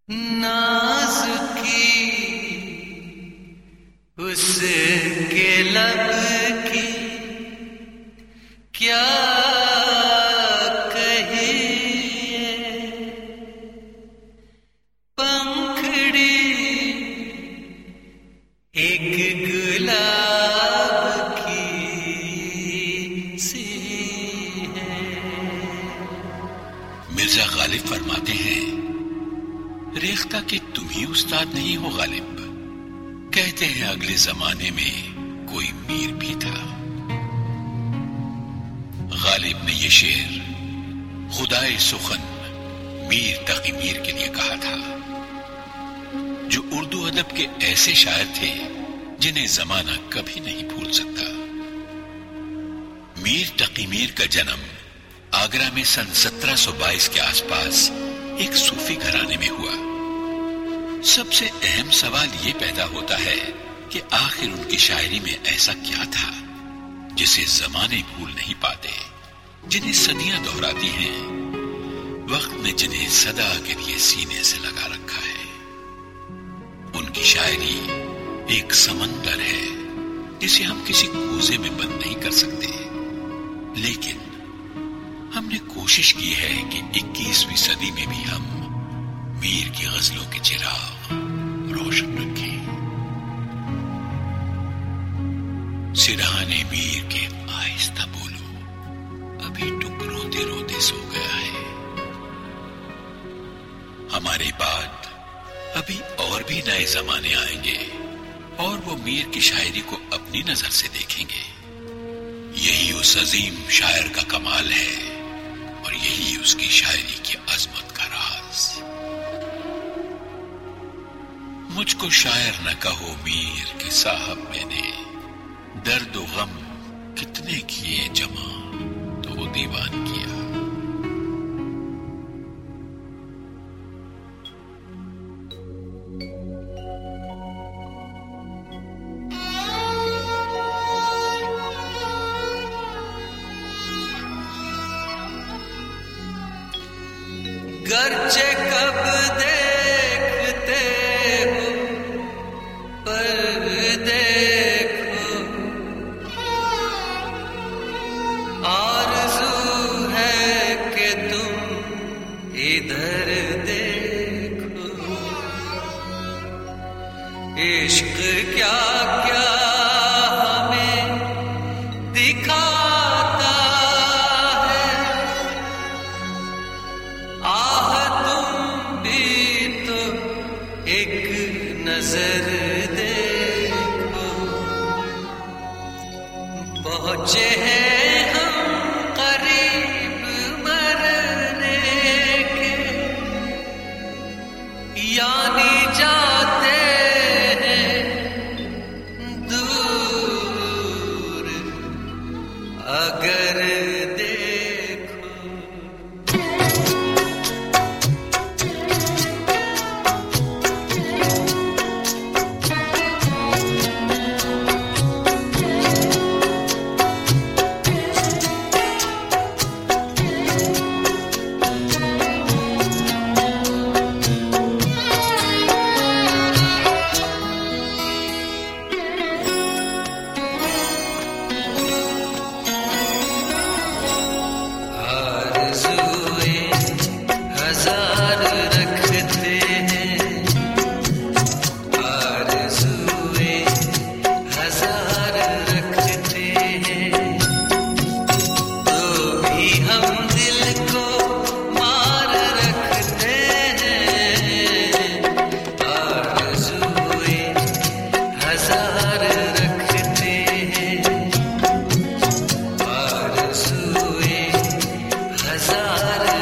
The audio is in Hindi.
नाज़ुकी उसके लब की क्या कहिए, पंखड़ी एक गुलाब की सी है। मिर्जा गालिब फरमाते हैं, रेख्ता कि तुम ही उस्ताद नहीं हो गालिब। कहते हैं अगले जमाने में कोई मीर भी था। गालिब ने यह शेर खुदाए सुखन मीर तकी मीर के लिए कहा था, जो उर्दू अदब के ऐसे शायर थे जिन्हें जमाना कभी नहीं भूल सकता। मीर तकी मीर का जन्म आगरा में सन 1722 के आसपास एक सूफी घराने में हुआ। सबसे अहम सवाल यह पैदा होता है कि आखिर उनकी शायरी में ऐसा क्या था जिसे जमाने भूल नहीं पाते, जिन्हें सदियां दोहराती हैं, वक्त ने जिन्हें सदा के लिए सीने से लगा रखा है। उनकी शायरी एक समंदर है जिसे हम किसी कूजे में बंद नहीं कर सकते, लेकिन हमने कोशिश की है कि 21वीं सदी में भी हम मीर की गजलों के चिराग रोशन रखें। सिरहाने मीर के आहिस्ता बोलो, अभी टुक रोते रोते सो गया है। हमारे बाद अभी और भी नए जमाने आएंगे और वो मीर की शायरी को अपनी नजर से देखेंगे। यही उस अजीम शायर का कमाल है और यही उसकी शायरी की अजमत का राज। मुझको शायर न कहो मीर के साहब, मैंने दर्द व गम कितने किए जमा तो दीवान किया। गर्चे कब देखते हो पर देखो, आरज़ू है कि तुम इधर देखो। इश्क क्या क्या हमें दिखाता है, एक नजर देखो। पहुंचे हैं हम करीब मरने के, यानी जाते हैं दूर अगर हजार